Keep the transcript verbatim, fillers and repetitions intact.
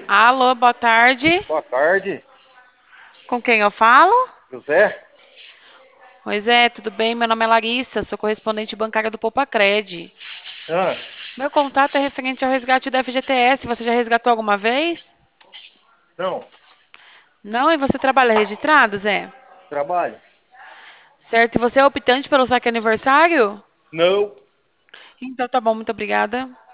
Alô, boa tarde. Boa tarde, Com quem eu falo? José. Pois é, tudo bem? Meu nome é Larissa, sou correspondente bancária do Poupa-Cred. Ah, Meu contato é referente ao resgate do F G T S. Você já resgatou alguma vez? não, Não? E você trabalha registrado, Zé? trabalho. Certo. E você é optante pelo saque aniversário? Não. Então tá bom, muito obrigada.